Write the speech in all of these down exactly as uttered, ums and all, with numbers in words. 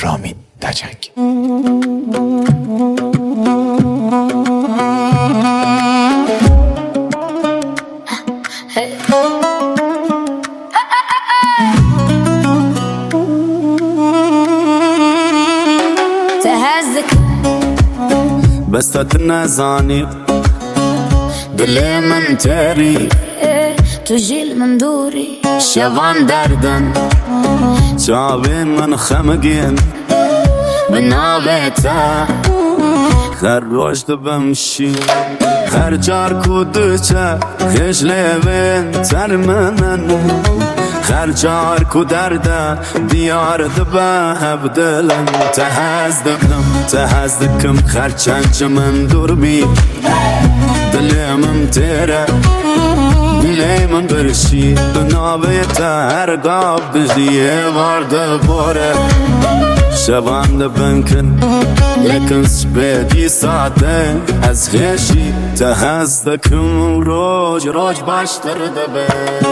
رامین دجنگ. بس تنزاني دل من تری تو جیل من دوری شوان دردن چاوی من خمگین بنابتا هر روش دبمشی هر جار کودچه خش لیوین تر منن هر جار کو درده دیار دبه بدلن تهزدکم تهزدکم خرچنچ من دور بی دلیم تیره دلیم برشی بنابتا هر گاب بجدیه وارده باره شوان دبنکن لیکن سپیدی ساعته از خیشی تهزدکم روج روج باشتر دبه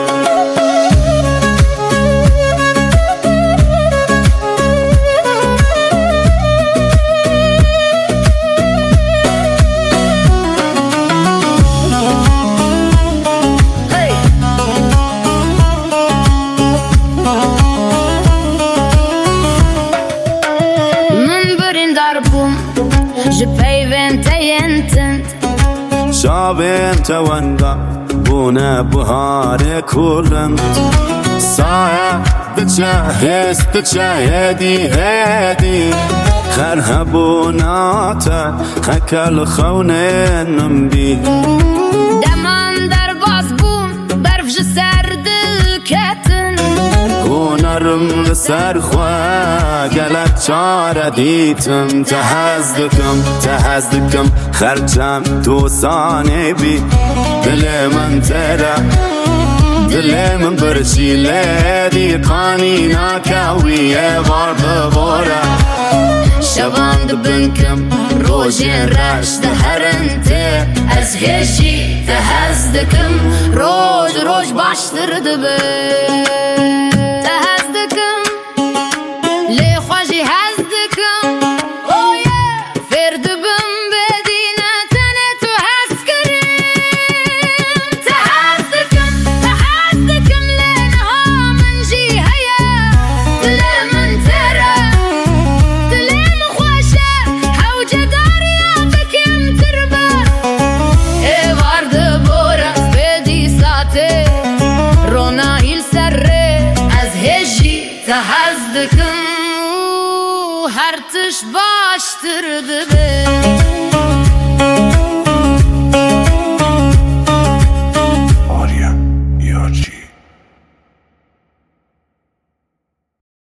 شابين توندا بونا بهار كورنت ساعة تشاهس تشاهدي هادي خرها بوناتا هكال خونين نمبي دمان در باز بون برفش سرد کتن هنرم سرخوا گلت چاره دیتم تهزدکم تهزدکم خرچم تو سانه بی دل من تره دل من برشی لیدی قانی ناکاویه بار بباره شوان دبنکم روژین رشت هرنته از هشی تهزدکم روج روج باشتر دبه تهزدکم هر تش باشتر دبه